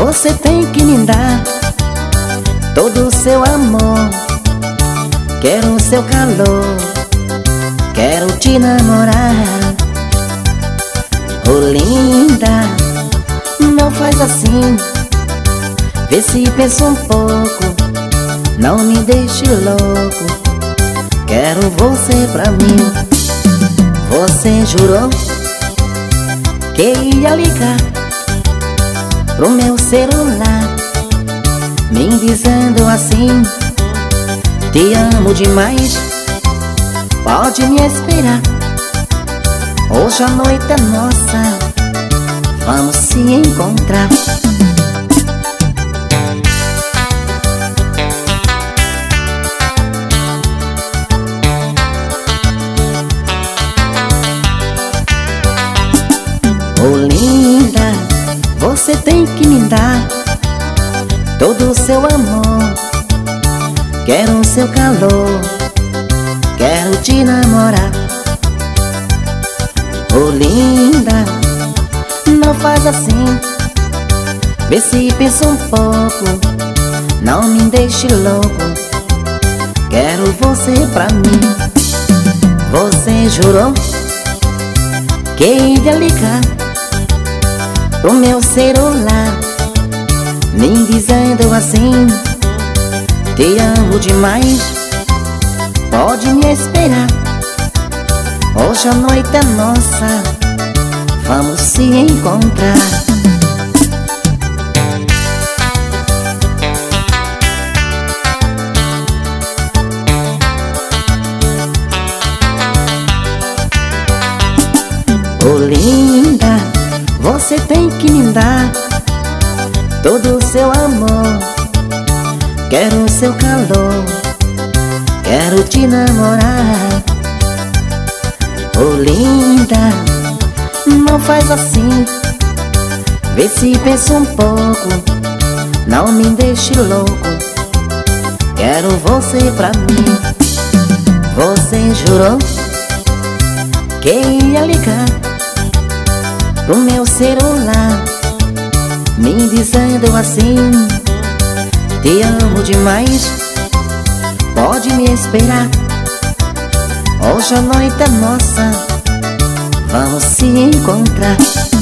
Você tem que me dar todo o seu amor. Quero o seu calor, quero te namorar. Oh linda, não faz assim. Vê se pensa um pouco, não me deixe louco. Quero você pra mim. Você jurou que ia ligar pro meu celular, me dizendo assim: te amo demais, pode me esperar. Hoje a noite é nossa, vamos se encontrar. Oh linda, você tem que me dar todo o seu amor. Quero o seu calor, quero te namorar. Oh linda, não faz assim. Vê se pensa um pouco, não me deixe louco. Quero você pra mim. Você jurou que ia ligar pro meu celular, me dizendo assim: te amo demais, pode me esperar. Hoje a noite é nossa, vamos se encontrar. Oh linda, você tem que me dar todo o seu amor. Quero o seu calor, quero te namorar. Oh linda, não faz assim. Vê se pensa um pouco, não me deixe louco. Quero você pra mim. Você jurou que ia ligar pro meu celular, me dizendo assim: te amo demais, pode me esperar. Hoje a noite é nossa, vamos se encontrar.